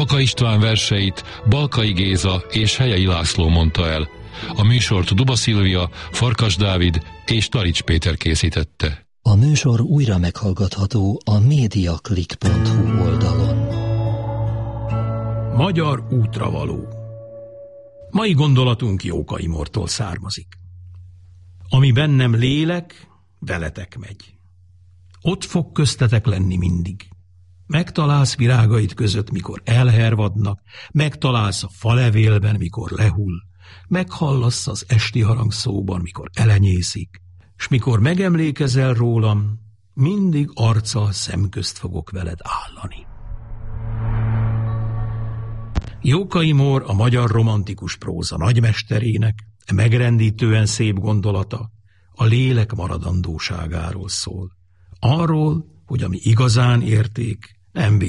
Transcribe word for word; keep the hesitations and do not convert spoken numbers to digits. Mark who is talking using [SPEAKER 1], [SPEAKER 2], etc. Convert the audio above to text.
[SPEAKER 1] Baka István verseit Balkai Géza és Helyei László mondta el. A műsort Duba Szilvia, Farkas Dávid és Tarics Péter készítette.
[SPEAKER 2] A műsor újra meghallgatható a mediaclick pont hu oldalon.
[SPEAKER 3] Magyar útravaló. Mai gondolatunk Jókai Mortól származik. Ami bennem lélek, veletek megy. Ott fog köztetek lenni mindig. Megtalálsz virágait között, mikor elhervadnak, megtalálsz a falevélben, mikor lehull, meghallasz az esti harangszóban, mikor elenyészik, s mikor megemlékezel rólam, mindig arccal szemközt fogok veled állani. Jókai Mór a magyar romantikus próza nagymesterének, e megrendítően szép gondolata a lélek maradandóságáról szól. Arról, hogy ami igazán érték, nem